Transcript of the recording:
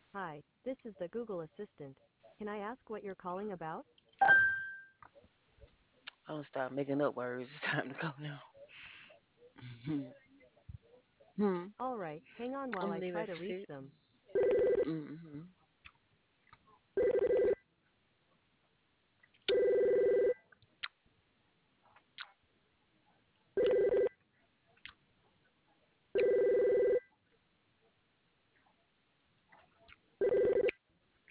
Hi, this is the Google Assistant. Can I ask what you're calling about? I don't stop making up words. It's time to go now. Hmm. All right, hang on while I'm I leaving try to reach fit. them.